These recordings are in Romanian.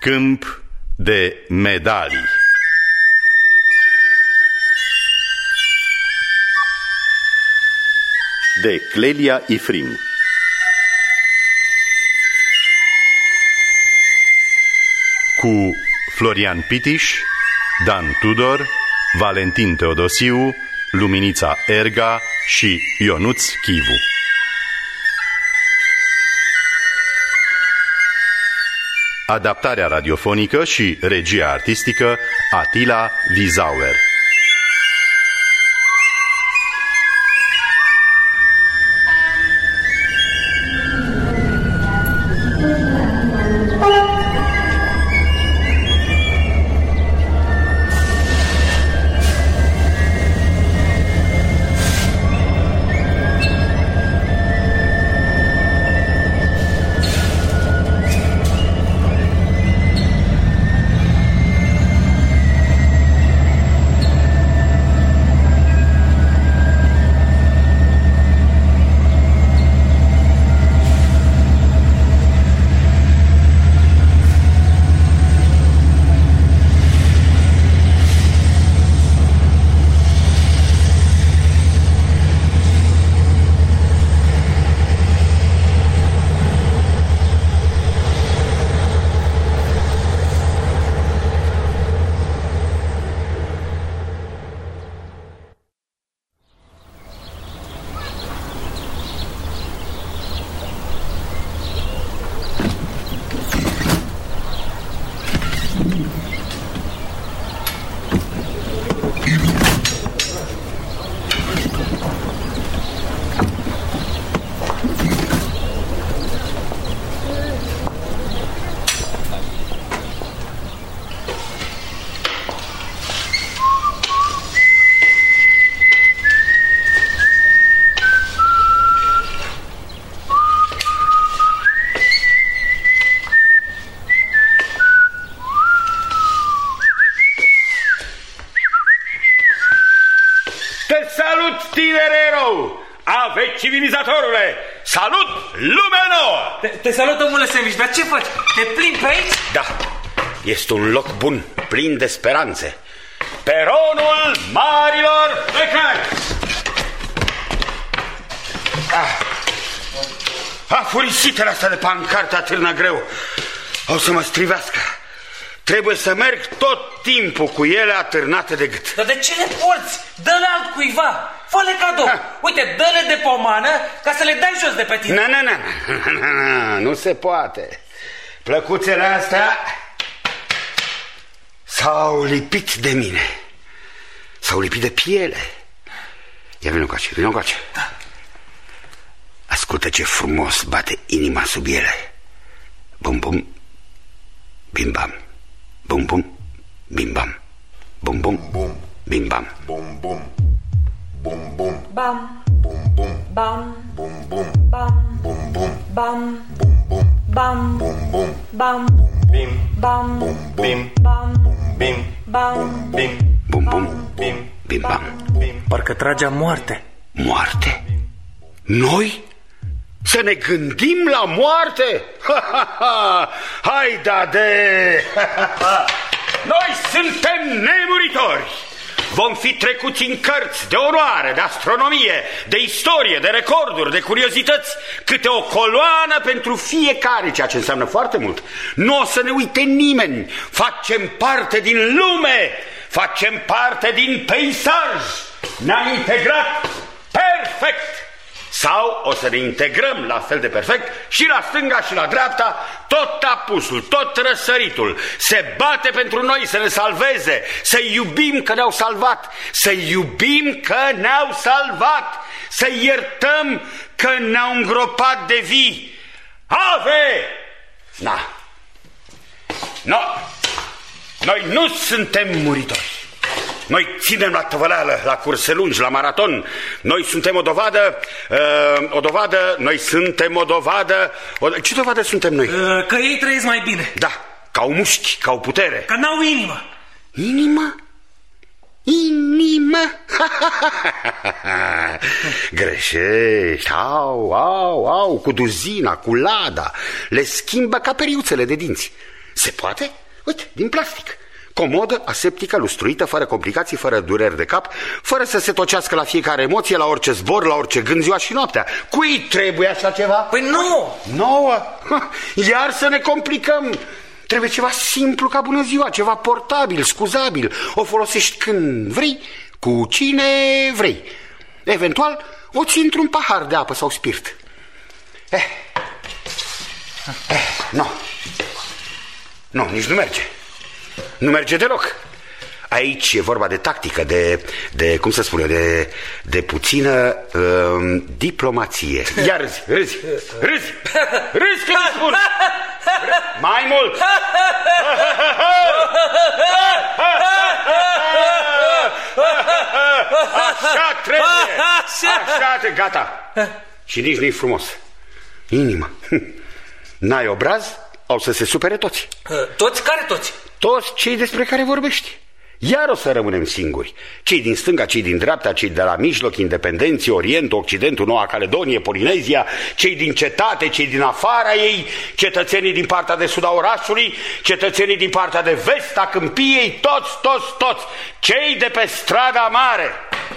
câmp de medalii. De Clelia Ifrim. Cu Florian Pitiș, Dan Tudor, Valentin Teodosiu, Luminița Erga și Ionuț Chivu. Adaptarea radiofonică și regia artistică Atila Vizauer. Civilizatorule, salut lumea nouă! Te salut, domnule Sandwich, dar ce faci? Te plimbi pe aici? Da, este un loc bun, plin de speranțe. Peronul marilor plecări! Furisitele astea de pancartă atârnă greu. O să mă strivească. Trebuie să merg tot timpul cu ele atârnate de gât. Dar de ce le porți? Dă-le altcuiva. Fă-le cadou. Uite, dă-le de pomană ca să le dai jos de pe tine. Nu se poate. Plăcuțele astea s-au lipit de mine. S-au lipit de piele. Ia vină încoace. Da. Ascultă ce frumos bate inima sub ele. Bum bum, bim bam. Bum bum, bim bam. Bum bum, bum, bim bam. Bum bum, bum bum, bam. Bum bum, bam. Bum bum, bam. Bum bum, bam. Bum bum, bam. Bum bum, bam. Bim bam. Bum bim bam. Bim bam. Bim bum bum, bim bim bam. Parcă tragea moarte. Moarte? Noi? Să ne gândim la moarte? Hai, de! Noi suntem nemuritori. Vom fi trecuți în cărți de onoare, de astronomie, de istorie, de recorduri, de curiozități. Câte o coloană pentru fiecare, ceea ce înseamnă foarte mult. Nu o să ne uite nimeni. Facem parte din lume. Facem parte din peisaj. Ne-am integrat perfect. Sau o să ne integrăm la fel de perfect și la stânga și la dreapta. Tot apusul, tot răsăritul se bate pentru noi să ne salveze. Să-i iubim că ne-au salvat. Să-i iubim că ne-au salvat. Să-i iertăm că ne-au îngropat de vii. Ave! Noi nu suntem muritori. Noi ținem la tăvăleală, la curse lungi, la maraton. Noi suntem o dovadă, noi suntem o dovadă. Ce dovadă suntem noi? Că ei trăiesc mai bine. Da, că au mușchi, că au putere. Că n-au inimă. Inimă? Inimă? Greșești. Au, cu duzina, cu lada. Le schimbă ca periuțele de dinți. Se poate? Uite, din plastic. Comodă, aseptică, lustruită, fără complicații, fără dureri de cap, fără să se tocească la fiecare emoție, la orice zbor, la orice gând, ziua și noaptea. Cui trebuie așa ceva? Păi nu! Nouă? Iar să ne complicăm. Trebuie ceva simplu ca bună ziua, ceva portabil, scuzabil. O folosești când vrei, cu cine vrei. Eventual, o ții într-un pahar de apă sau spirit. Nu, nici nu merge. Nu merge deloc. Aici e vorba de tactică, de cum să spun eu, de puțină diplomație. Ia râzi când spun. Mai mult. Așa trebuie. Așa, gata. Și nici nu-i frumos. Inimă. N-ai obraz, au să se supere toți. Toți? Care toți? Toți cei despre care vorbești. Iar o să rămânem singuri. Cei din stânga, cei din dreapta, cei de la mijloc, independenții, Orientul, Occidentul, Noua Caledonie, Polinezia, cei din cetate, cei din afara ei, cetățenii din partea de sud a orașului, cetățenii din partea de vest a câmpiei, toți, cei de pe strada mare.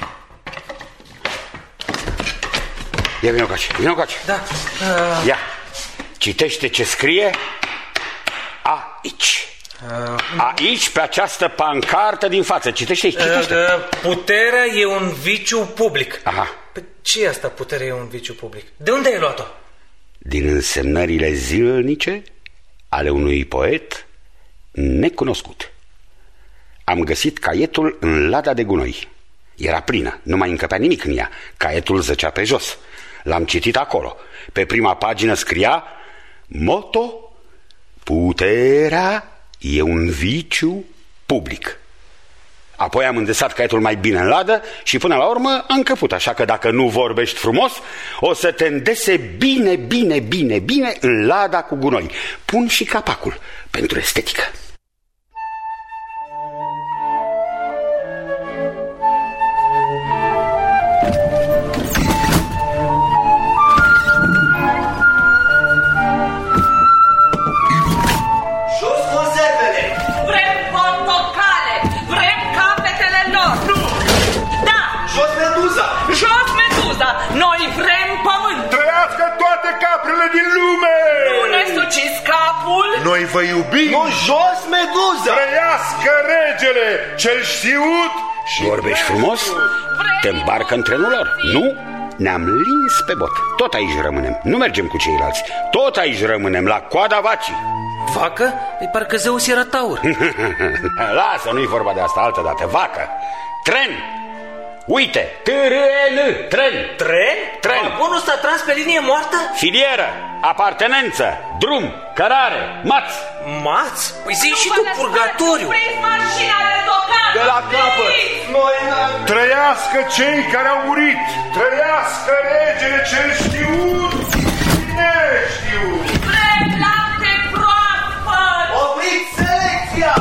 Ia, vino coace. Da. Ia, citește ce scrie aici. Aici, pe această pancartă din față. Citește aici, citește. Puterea e un viciu public. Aha. Păi ce e asta, puterea e un viciu public? De unde ai luat-o? Din însemnările zilnice ale unui poet necunoscut. Am găsit caietul în lada de gunoi. Era plină, nu mai încăpea nimic în ea. Caietul zăcea pe jos. L-am citit acolo. Pe prima pagină scria moto: puterea e un viciu public. Apoi am îndesat caietul mai bine în ladă și până la urmă am încăput. Așa că dacă nu vorbești frumos, o să te îndese bine în lada cu gunoi. Pun și capacul pentru estetică. Noi vrem pământ! Trăiască toate caprele din lume! Nu ne suciți capul! Noi vă iubim! Nu, jos meduza! Trăiască regele cel știut și vorbești frumos, te îmbarcă în trenul lor. Nu? Ne-am lins pe bot. Tot aici rămânem. Nu mergem cu ceilalți. Tot aici rămânem, la coada vacii. Vacă? Păi parcă Zeus era taur. Lasă, nu-i vorba de asta, altă dată. Vacă. Tren. Uite, tren. Vagonul ăsta trans pe linie moartă? Filieră, apartenență, drum, cărare, maț. Maț? Păi zi și tu purgatoriu. De la capăt. Trăiască cei care au murit! Trăiască regele cel știut și neștiut! Vrem lapte proaspăt! Opriți selecția!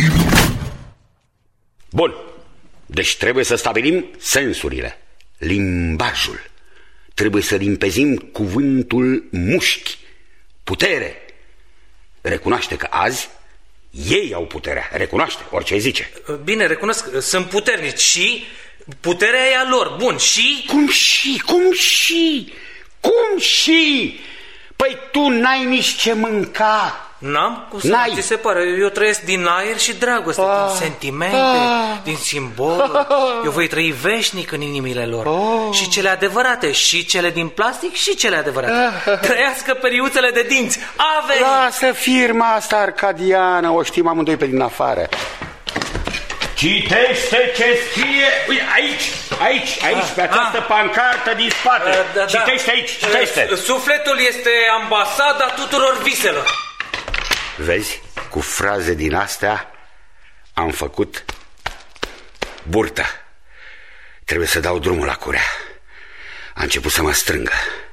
Bun. Deci trebuie să stabilim sensurile, limbajul. Trebuie să limpezim cuvântul mușchi, putere. Recunoaște că azi ei au puterea, recunoaște, orice zice. Bine, recunosc, sunt puternici și puterea e a lor, bun, și... Cum și? Păi tu n-ai nici ce mânca. N-am? Cum să ți se pare? Eu trăiesc din aer și dragoste, din sentimente, din simbol. Eu voi trăi veșnic în inimile lor. Și cele adevărate, și cele din plastic, și cele adevărate. Trăiască periuțele de dinți. Ave! Lasă firma asta arcadiană, o știm amândoi pe din afară. Citește ce scrie. Uite, aici, pe această pancartă din spate. Citește aici, citește. Sufletul este ambasada tuturor viselor. Vezi, cu fraze din astea am făcut burtă. Trebuie să dau drumul la curea. A început să mă strângă.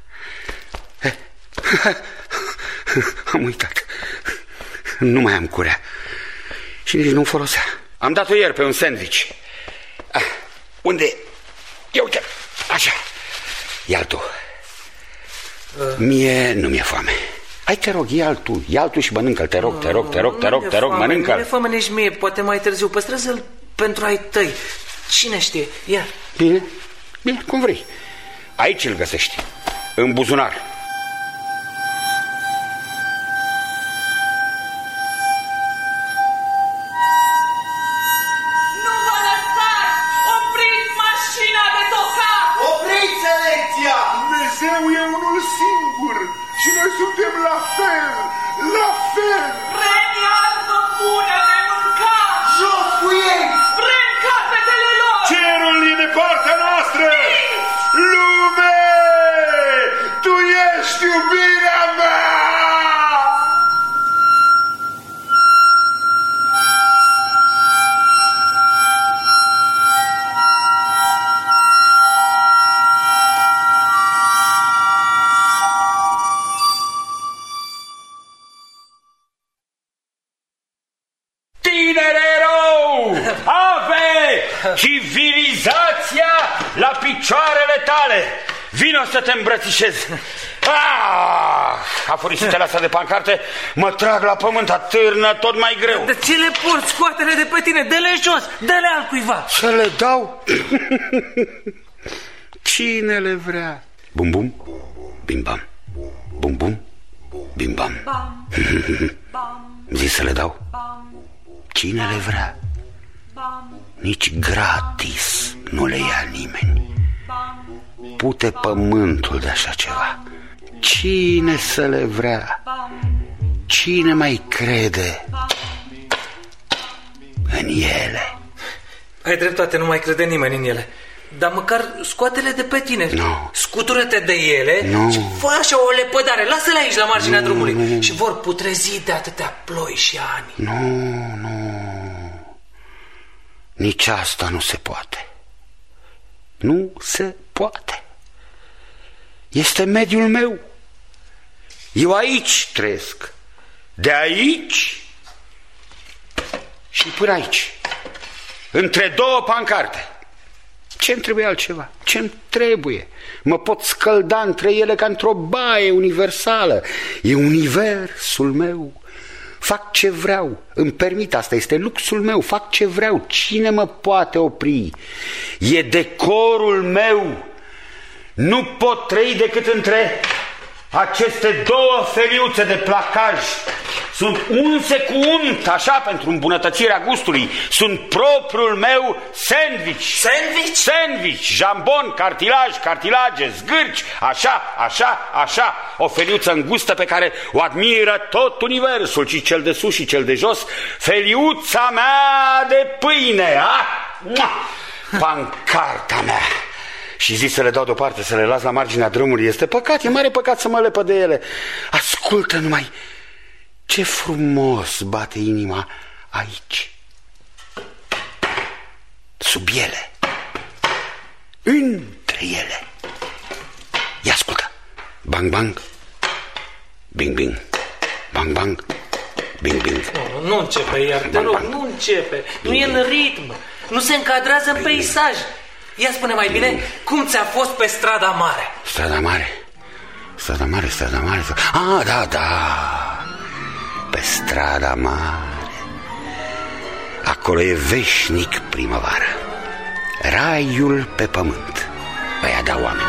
Am uitat. Nu mai am curea. Și nici nu folosea. Am dat-o ieri pe un sandwich. Unde? Ia uite, așa. Iar tu. Mie nu mi-e foame. Hai, te rog, ia-l tu și mănâncă-l, te rog, mănâncă-l. Nu fă-mă nici mie, poate mai târziu, păstrează-l pentru ai tăi. Cine știe, ia. Bine, cum vrei. Aici îl găsești, în buzunar. Nu vă lăsați! Opriți mașina de tocat! Opriți selecția! Dumnezeu e unul singur și noi suntem la fel. Vrem iarbă bună de mâncat! Jos cu ei! Vrem capetele lor! Cerul e de partea noastră. Lume, tu ești iubirea mea! Tinere erou, ave civilizația la picioarele tale. Vino să te îmbrățișez. Afurisitele astea de pancarte mă trag la pământ, atârnă tot mai greu. De ce le porți? Scoate-le de pe tine, dă-le jos, dă-le altcuiva. Să le dau? Cine le vrea? Bum bum, bim bam. Bum bum, bim bam. Zi să le dau. Cine le vrea? Nici gratis nu le ia nimeni. Pute pământul de așa ceva. Cine să le vrea? Cine mai crede în ele? Ai dreptate, nu mai crede nimeni în ele. Dar măcar scoate-le de pe tine. No. Scutură-te de ele și fă așa o lepădare. Lasă-le aici la marginea drumului. Și vor putrezi de atâtea ploi și ani. Nu. Nici asta nu se poate. Nu se poate. Este mediul meu. Eu aici trăiesc. De aici și până aici. Între două pancarte. Ce-mi trebuie altceva? Ce-mi trebuie? Mă pot scălda între ele ca într-o baie universală. E universul meu. Fac ce vreau, îmi permit, asta este luxul meu, fac ce vreau, cine mă poate opri? E decorul meu. Nu pot trăi decât între aceste două feliuțe de placaj. Sunt unse cu unt, așa, pentru îmbunătățirea gustului. Sunt propriul meu sandwich. Sandwich, jambon, cartilage, zgârci, așa. O feliuță îngustă pe care o admiră tot universul, și cel de sus și cel de jos. Feliuța mea de pâine, pancarta mea. Și zi să le dau deoparte, să le las la marginea drumului. Este păcat, e mare păcat să mă lepăd de ele. Ascultă numai ce frumos bate inima aici, sub ele, între ele. Ia ascultă. Bang, bang, bing, bing. Bang, bang, bing, bing. Nu începe, iar te rog, nu începe. Nu e în ritm, nu se încadrează în peisaj. Ia spune mai bine, cum ți-a fost pe strada mare? Strada mare. Da. Pe strada mare. Acolo e veșnic primăvară. Raiul pe pământ. Ăia da oameni.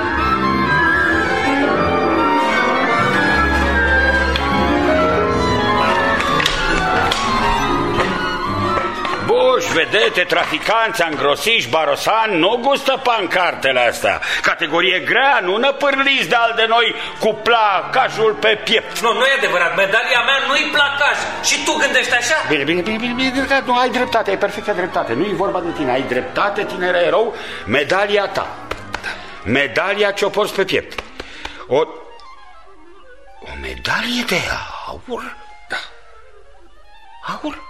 Buși, vedete, traficanți, angrosiși, barosani nu gustă pancartele astea. Categorie grea, nu năpârliți de-al de noi cu placajul pe piept. Nu e adevărat, medalia mea nu-i placaj. Și tu gândești așa? Bine, nu, ai dreptate, ai perfectă dreptate. Nu e vorba de tine, ai dreptate, tinere erou. Medalia ta, medalia ce-o porți pe piept. O medalie de aur? Da. Aur?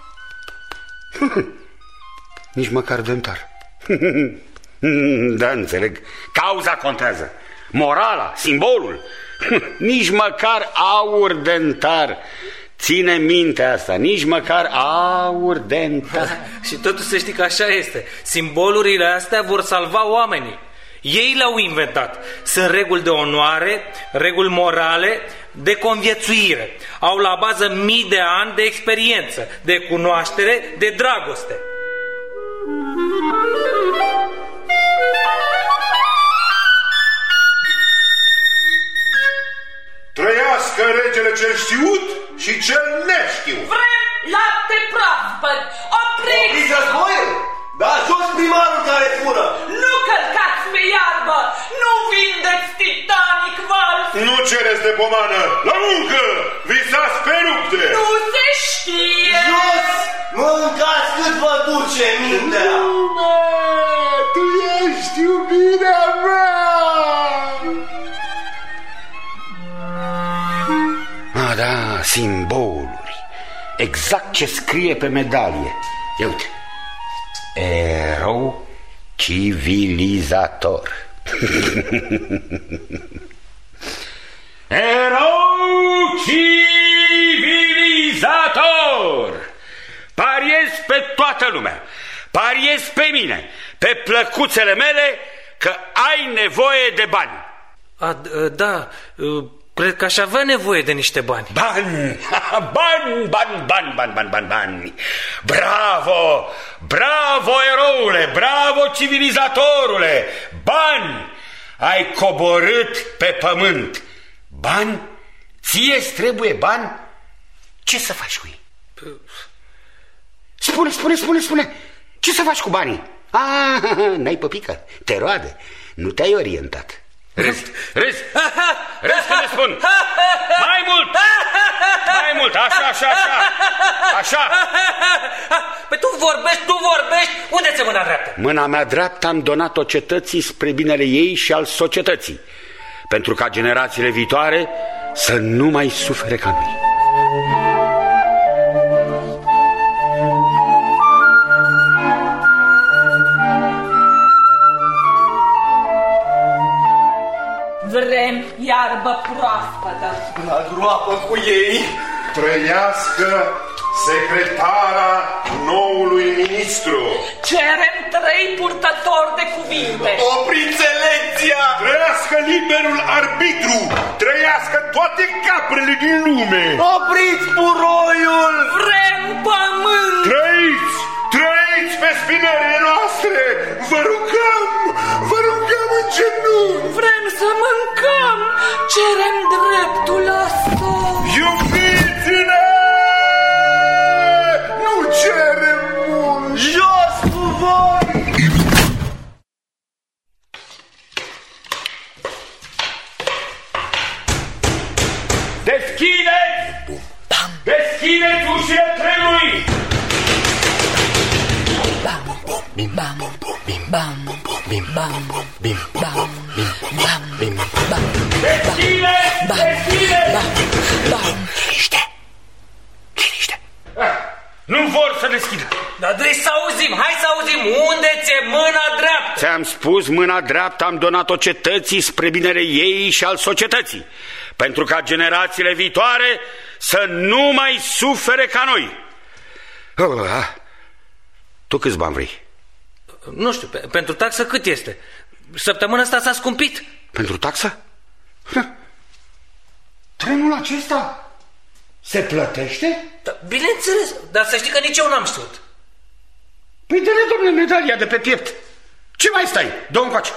Nici măcar dentar. Da, înțeleg. Cauza contează. Morala, simbolul. Nici măcar aur dentar. Ține minte asta. Nici măcar aur dentar. Și totuși să știi că așa este. Simbolurile astea vor salva oamenii. Ei le-au inventat. Sunt reguli de onoare, reguli morale, de conviețuire. Au la bază mii de ani de experiență, de cunoaștere, de dragoste. Trăiască regele cel știut și cel neștiut! Vrem lapte proaspăt! Opriți războiul! Da, jos primarul care fură! Nu călcați pe iarbă! Nu vindeți Titanic Vals! Nu cereți de pomană! La muncă! Visați pe rupte! Nu se știe! Jos! Mâncați cât vă duce mintea! Lume! Tu ești iubirea mea! Ah, da, simboluri. Exact ce scrie pe medalie. Ia uite. Erou civilizator. Erou civilizator. Pariez pe toată lumea. Pariez pe mine, pe plăcuțele mele, că ai nevoie de bani. Da, cred că aș avea nevoie de niște bani. Bani, bani. Bravo, bravo, eroule, bravo, civilizatorule. Bani, ai coborât pe pământ. Bani? Ție-ți trebuie bani? Ce să faci cu ei? Spune. Ce să faci cu banii? N-ai păpică, te roade. Nu te-ai orientat. Râzi când le spun. Mai mult, așa. Păi tu vorbești, unde ți-e mâna dreaptă? Mâna mea dreaptă am donat-o cetății spre binele ei și al societății, pentru ca generațiile viitoare să nu mai sufere ca noi. Vrem iarbă proaspătă. La groapă cu ei! Trăiască secretara noului ministru! Cerem 3 purtători de cuvinte. Opriți elecția! Trăiască liberul arbitru! Trăiască toate caprele din lume! Opriți puroiul! Vrem pământ! Trăiți pe spinările noastre! Vă rugăm în genunchi! Vrem să mâncăm! Cerem dreptul la somn! Iubiți-ne! Nu cerem mult! Jos cu voi! Deschideți ușile trenului! Bim bam, bim bam, bim bam, bim bam, bim bam, bim bam. Deschide! Liniște! Nu vor să deschidă. Dar trebuie să auzim, hai să auzim. Unde ți-e mâna dreaptă? Ți-am spus, mâna dreaptă am donat-o cetății spre binele ei și al societății, pentru ca generațiile viitoare să nu mai sufere ca noi. Tu câți bani vrei? Nu știu, pentru taxă cât este? Săptămâna asta s-a scumpit. Pentru taxă? Trenul acesta se plătește? Da, bineînțeles, dar să știi că nici eu n-am știut. Păi dă-le, domnule, medalia de pe piept. Ce mai stai? Dă-o încoace.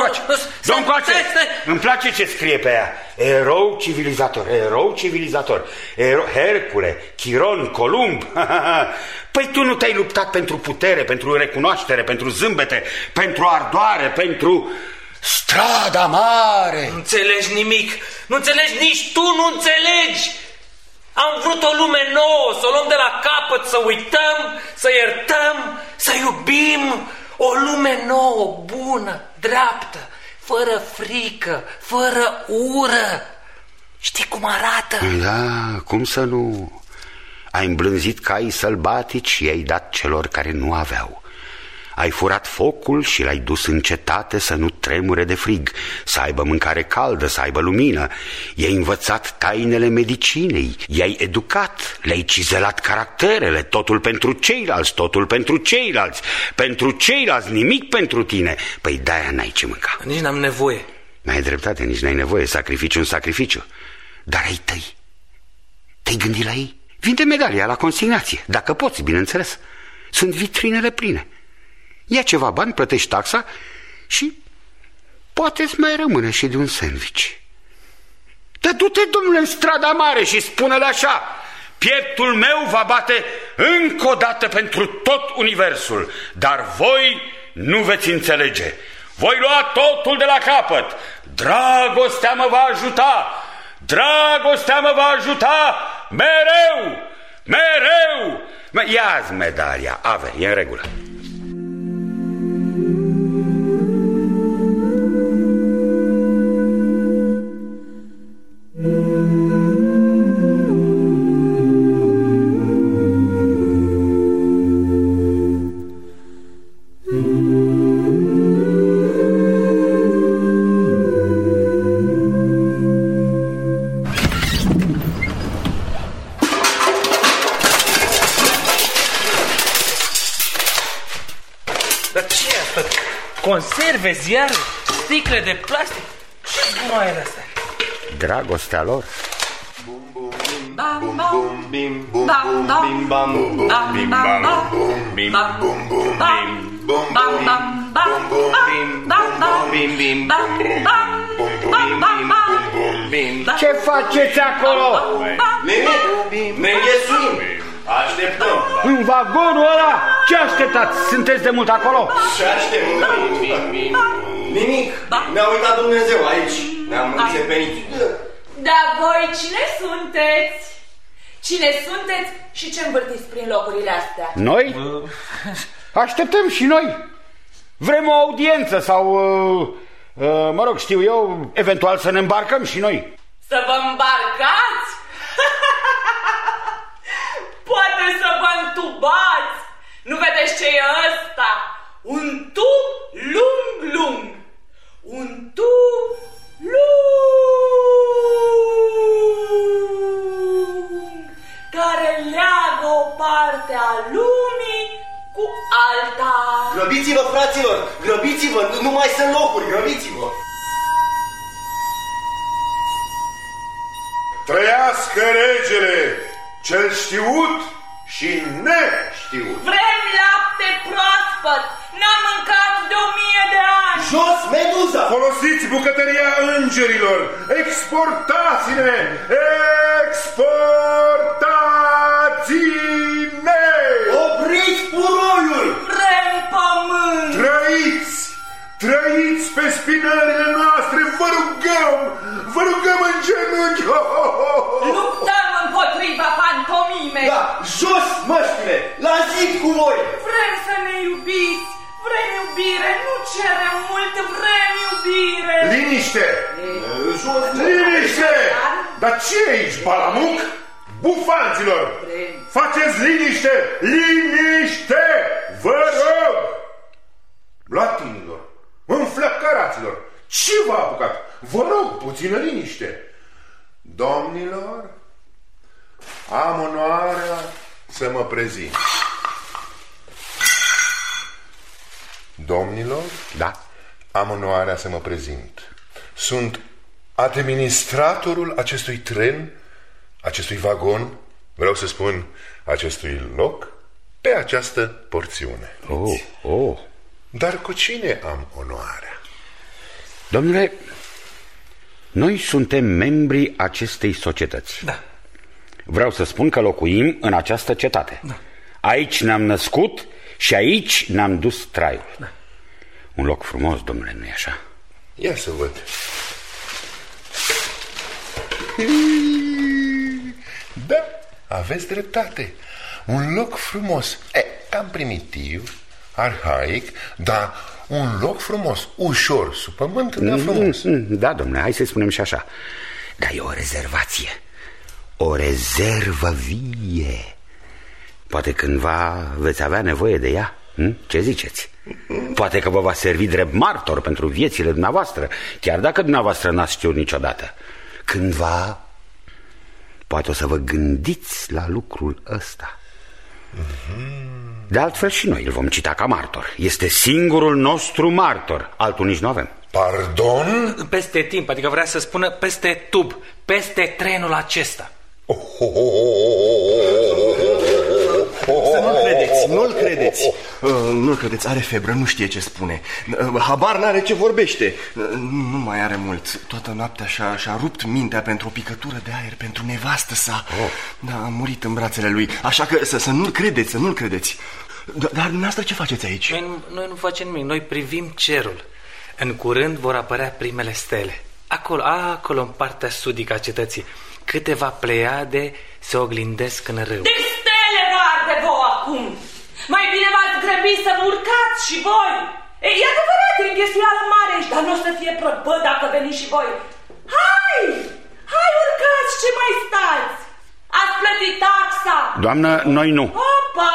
Îmi place ce scrie pe ea. Erou civilizator. Hercule, Chiron, Columb. Păi tu nu te-ai luptat pentru putere, pentru recunoaștere, pentru zâmbete, pentru ardoare, pentru strada mare. Nu înțelegi nimic. Nu înțelegi, nici tu nu înțelegi. Am vrut o lume nouă, să o luăm de la capăt, să uităm, să iertăm, să iubim. O lume nouă, bună, dreaptă, fără frică, fără ură. Știi cum arată? Da, cum să nu? Ai îmblânzit caii sălbatici și i-ai dat celor care nu aveau. Ai furat focul și l-ai dus în cetate să nu tremure de frig, să aibă mâncare caldă, să aibă lumină. I-ai învățat tainele medicinei, i-ai educat, le-ai cizelat caracterele, totul pentru ceilalți, totul pentru ceilalți. Pentru ceilalți, nimic pentru tine. Păi de-aia n-ai ce mânca. Nici n-am nevoie. N-ai dreptate, nici n-ai nevoie, sacrificiu un sacrificiu. Dar ai tăi, te-ai gândit la ei? Vinde medalia la consignație, dacă poți, bineînțeles. Sunt vitrinele pline. Ia ceva bani, plătești taxa și poate-ți mai rămâne și de un sandwich. Dar du-te, domnule, în strada mare și spune-le așa: pieptul meu va bate încă o dată pentru tot universul, dar voi nu veți înțelege. Voi lua totul de la capăt. Dragostea mă va ajuta. Dragostea mă va ajuta mereu, mereu. Ia-ți medalia, ave, e în regulă. Conserve, ziare, sticle de plastic. Ce gunoaiele astea? Dragostea lor. Ce faceți acolo? Ne înghesuim. Așteptăm. În vagonul ăla? Ce așteptați? Sunteți de mult acolo? Ce așteptăm? Nimic. Ne-a uitat Dumnezeu aici. Ne-am înțepenit. Dar voi cine sunteți? Cine sunteți și ce învârtiți prin locurile astea? Noi? Așteptăm și noi. Vrem o audiență sau, mă rog, știu eu, eventual să ne îmbarcăm și noi. Să vă îmbarcați? Poate să vă întubați. Nu vedeți ce e ăsta? Un tub lung. Un tub lung care leagă o parte a lumii cu alta. Grăbiți-vă, fraților, grăbiți-vă, nu mai sunt locuri, grăbiți-vă. Trăiască regele, cel știut și neștiut. Vrem lapte proaspăt, n-am mâncat de 1000 de ani. Jos, Meduza! Folosiți bucătăria îngerilor, exportați-ne, exportați-ne! Opriți puroiul! Vrem pământ. Trăiți pe spinările noastre, vă rugăm în genunchi! Luptăm împotriva pantomimei. Da, jos măștile, la zid cu voi! Vrem să ne iubiți, vrem iubire, nu cerem mult, vrem iubire. Liniște! Jos, Liniște! Dar ce e aici, balamuc? Bufanților! Faceți liniște! Liniște! Vă rog! Latinilor, înflăcăraților, ce v-a apucat? Vă rog, puțină liniște. Domnilor, am onoarea să mă prezint. Domnilor, Da? am onoarea să mă prezint. Sunt administratorul acestui tren, acestui vagon, vreau să spun acestui loc, pe această porțiune. Oh. Dar cu cine am onoarea? Domnule, noi suntem membrii acestei societăți. Da. Vreau să spun că locuim în această cetate. Da. Aici ne-am născut și aici ne-am dus traiul. Da. Un loc frumos, domnule, nu-i așa? Ia să văd. Da, aveți dreptate. Un loc frumos. Cam primitiv, arhaic, dar un loc frumos, ușor sub pământ, dar frumos. Da, domnule, hai să-i spunem și așa. Dar e o rezervație. O rezervă vie. Poate cândva veți avea nevoie de ea. Ce ziceți? Poate că vă va servi drept martor pentru viețile dumneavoastră, chiar dacă dumneavoastră n-ați știut niciodată. Cândva, poate o să vă gândiți la lucrul ăsta. De altfel și noi îl vom cita ca martor. Este singurul nostru martor, altul nici nu avem. Pardon? Peste timp, adică vrea să spună peste tub, peste trenul acesta. Să nu-l credeți, nu-l credeți. Nu-l credeți, are febră, nu știe ce spune. Habar n-are ce vorbește. Nu mai are mult. Toată noaptea și-a rupt mintea pentru o picătură de aer, pentru nevastă sa. Da, a murit în brațele lui. Așa că să nu-l credeți, să nu-l credeți. Dar dumneavoastră ce faceți aici? Noi nu facem nimic, noi privim cerul. În curând vor apărea primele stele. Acolo în partea sudică a cetății. Câteva pleiade se oglindesc în râu. De stele vă arde vouă acum! Mai bine v-ați grăbit să vă urcați și voi! E adevărat, e înghesuială mare aici, dar nu o să fie prăbă dacă veniți și voi. Hai, urcați, ce mai stați? Ați plătit taxa! Doamnă, noi nu. Hopa!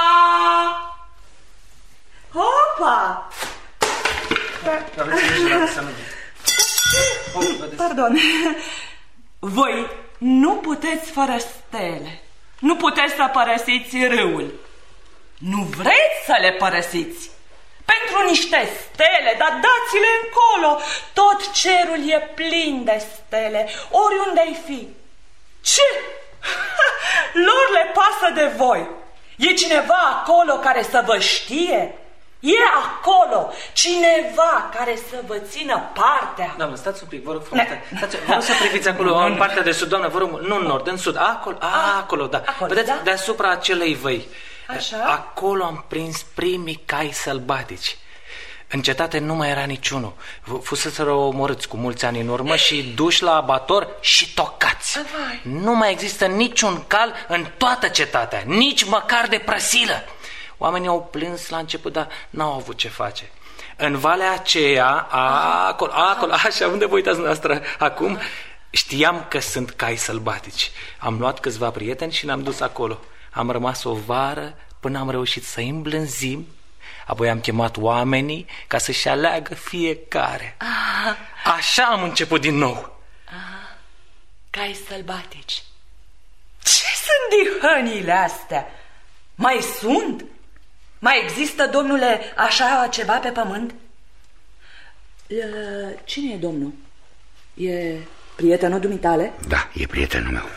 Pardon. Voi nu puteți fără stele. Nu puteți să părăsiți râul. Nu vreți să le părăsiți. Pentru niște stele, dar dați-le încolo. Tot cerul e plin de stele, oriunde-i fi. Ce? Lor le pasă de voi. E cineva acolo care să vă știe? E acolo cineva care să vă țină partea? Doamnă, stați un pic, vă rog frumos. Vă rog să priviți acolo, în partea de sud, doamnă, vă rog, nu în nord, în sud, acolo, da. Vedeți, da? Deasupra acelei văi. Așa? Acolo am prins primii cai sălbatici. În cetate nu mai era niciunul. Fuseseră omorâți cu mulți ani în urmă și duși la abator și tocați. Nu mai există niciun cal în toată cetatea, nici măcar de prăsilă. Oamenii au plâns la început, dar n-au avut ce face. În valea aceea, acolo, așa, unde vă uitați noastră acum, știam că sunt cai sălbatici. Am luat câțiva prieteni și ne-am dus acolo. Am rămas o vară până am reușit să îi îmblânzim. Apoi am chemat oamenii ca să-și aleagă fiecare. Așa am început din nou. Cai sălbatici. Ce sunt dihănile astea? Mai sunt? Mai există, domnule, așa ceva pe pământ? Cine e domnul? E prietenul dumitale? Da, e prietenul meu.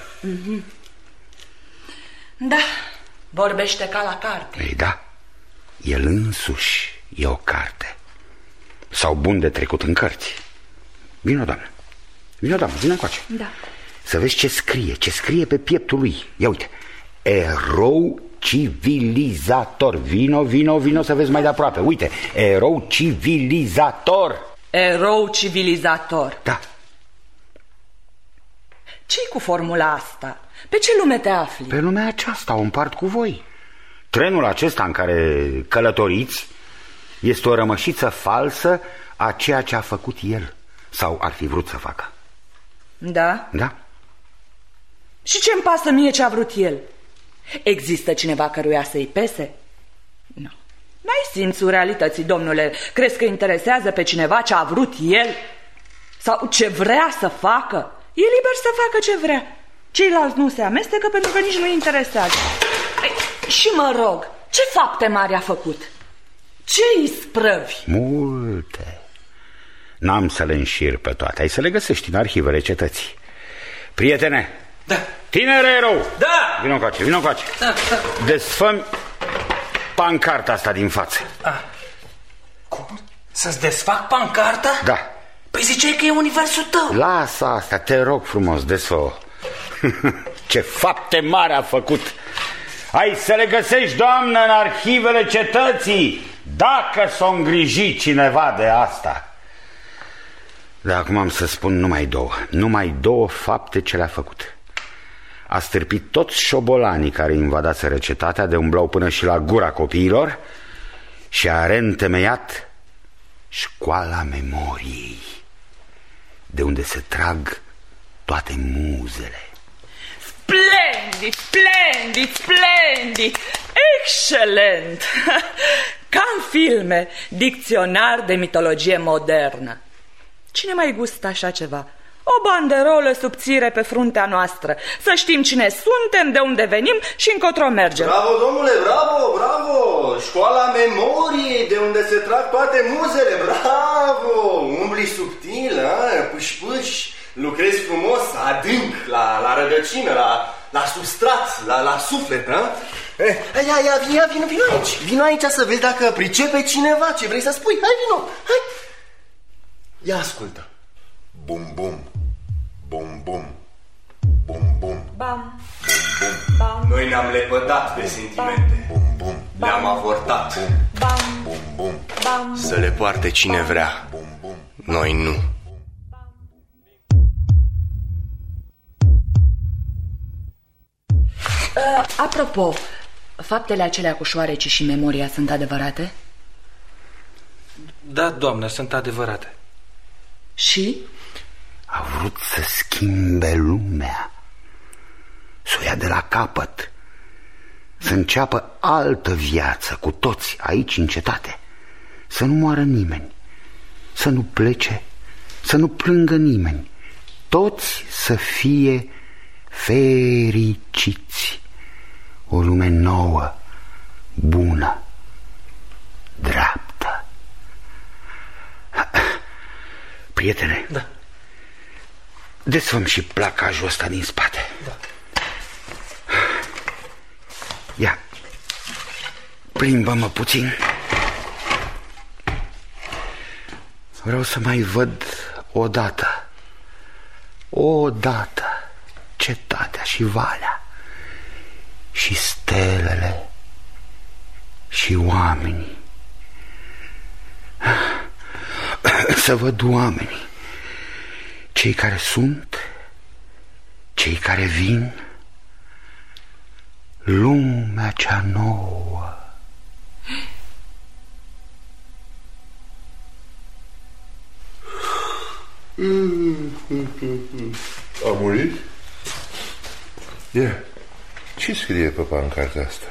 Da, vorbește ca la carte. Ei, da, el însuși e o carte. Sau bun de trecut în cărți. Vino, doamnă, vină încoace. Da. Să vezi ce scrie pe pieptul lui. Ia uite, erou civilizator. Vino să vezi mai de aproape. Uite, erou civilizator. Erou civilizator. Da. Ce-i cu formula asta? Pe ce lume te afli? Pe lumea aceasta o împart cu voi. Trenul acesta în care călătoriți este o rămășiță falsă a ceea ce a făcut el. Sau ar fi vrut să facă. Da? Da. Și ce-mi pasă mie ce a vrut el? Există cineva căruia să-i pese? Nu. N-ai simțul realității, domnule. Crezi că interesează pe cineva ce a vrut el? Sau ce vrea să facă? E liber să facă ce vrea. Ceilalți nu se amestecă pentru că nici nu-i interesează. Și mă rog, ce fapte mari a făcut? Ce isprăvi? Multe. N-am să le înșir pe toate. Ai să le găsești în arhivele cetății. Prietene. Da. Tinere erou. Da. Vino încoace. Da. Desfă-mi pancarta asta din față. Cum? Să-ți desfac pancarta? Da. Păi ziceai că e universul tău. Lasă asta, te rog frumos, desfă-o. Ce fapte mari a făcut. Ai să le găsești, doamnă, în arhivele cetății, dacă s-o îngriji cineva de asta. Dar acum am să spun numai două fapte ce le-a făcut. A stârpit toți șobolanii care invadaseră cetatea, de umblau până și la gura copiilor, și a reîntemeiat școala memoriei, de unde se trag toate muzele. Splendid! Excelent! ca în filme, dicționar de mitologie modernă. Cine mai gustă așa ceva? O banderolă subțire pe fruntea noastră, să știm cine suntem, de unde venim și încotro mergem. Bravo, domnule, bravo, bravo! Școala memoriei, de unde se trag toate muzele, bravo! Umbli subtil, pâș-pâș, lucrezi frumos, adânc, la rădăcină, la substrat, la suflet, da? Ia, vino aici. Vino aici să vezi dacă pricepe cineva ce vrei să spui. Hai, vino, hai. Ia ascultă. Bum, bum, bum, bum, bum, bum, Bam, bum, bum, bam, Noi ne-am lepădat de sentimente. bum, bum, Le-am avortat. bam, bum, bum, bam. Să le poarte cine vrea. bum, bum. Noi nu. Apropo, faptele acelea cu șoareci și memoria sunt adevărate? Da, doamnă, sunt adevărate. Și? A vrut să schimbe lumea, să o ia de la capăt, să înceapă altă viață cu toți aici în cetate, să nu moară nimeni, să nu plece, să nu plângă nimeni, toți să fie fericiți. O lume nouă, bună, dreaptă. Prietene, Da. desfăm și placajul ăsta din spate. Da. Ia, plimbă-mă puțin. Vreau să mai văd odată cetatea și valea și stelele și oamenii. Să văd oamenii, cei care sunt, cei care vin, lumea cea nouă. A murit? Ia, ce scrie pe pancarta asta?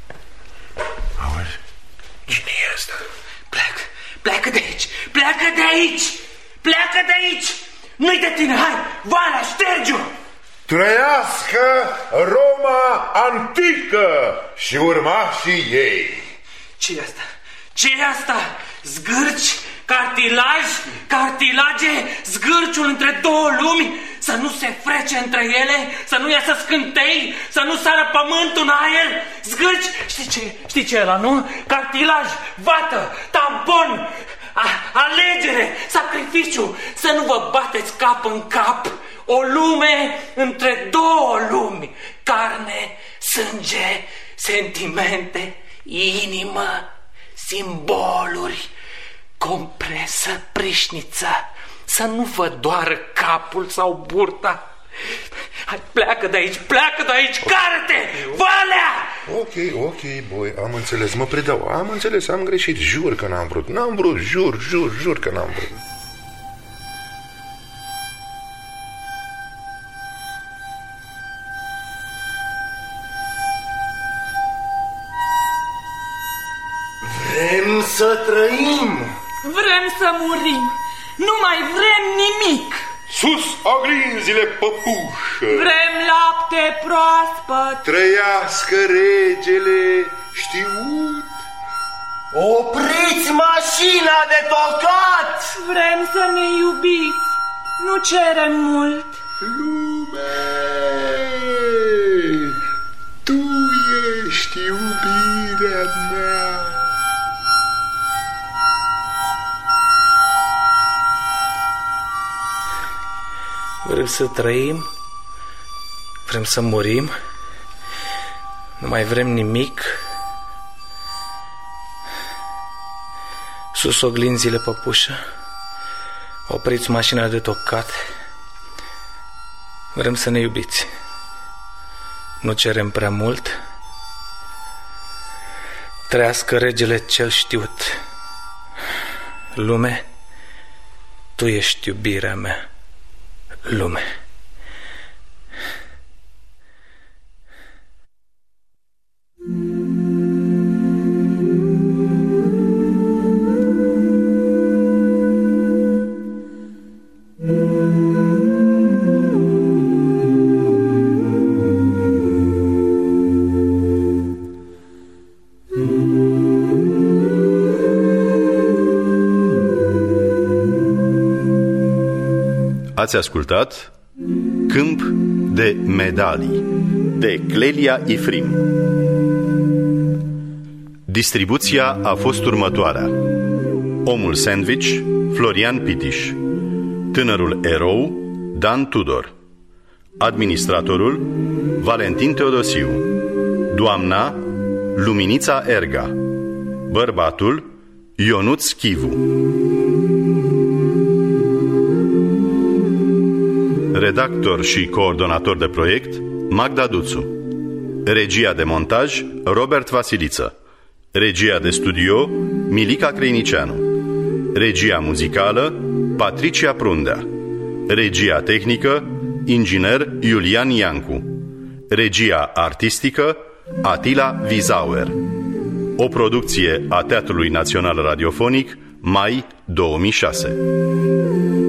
Auzi, cine e asta? Pleacă de aici! Pleacă de aici! Pleacă de aici! Nu-i de tine, hai! Valea, șterge-o! Trăiască Roma antică și urmașii ei! Ce-i asta? Ce-i asta? Zgârci? Cartilage? Zgârciul între două lumi? Să nu se frece între ele? Să nu iasă scântei? Să nu sară pământul în aer? Zgârci? Știi ce e ăla, nu? Cartilaj, vată, tampon, alegere, sacrificiu. Să nu vă bateți cap în cap. O lume între două lumi. Carne, sânge, sentimente, inimă, simboluri, compresă, prișniță. Să nu vă doară capul sau burta. Hai, pleacă de aici, cară-te, Valea! Ok, boi, am înțeles, mă predau, am înțeles, am greșit, jur că n-am vrut, jur că n-am vrut. Vrem să trăim. Vrem să murim. Nu mai vrem nimic. Sus oglinzile, păpușă! Vrem lapte proaspăt. Trăiască regele știut! Opriți mașina de tocat! Vrem să ne iubiți. Nu cerem mult. Lume! Tu ești iubirea mea! Vrem să trăim, vrem să murim, nu mai vrem nimic. Sus oglinzile, păpușă, opriți mașina de tocat. Vrem să ne iubiți, nu cerem prea mult. Trăiască regele cel știut. Lume, tu ești iubirea mea. Lume. Ați ascultat Câmp de medalii de Clelia Ifrim. Distribuția a fost următoarea: Omul Sandwich, Florian Pitiș; Tânărul erou, Dan Tudor; Administratorul, Valentin Teodosiu; Doamna, Luminița Erga; Bărbatul, Ionuț Chivu. Redactor și coordonator de proiect, Magda Duțu. Regia de montaj, Robert Vasiliță. Regia de studio, Milica Creinicianu. Regia muzicală, Patricia Prundea. Regia tehnică, inginer Iulian Iancu. Regia artistică, Atila Vizauer. O producție a Teatrului Național Radiofonic, mai 2006.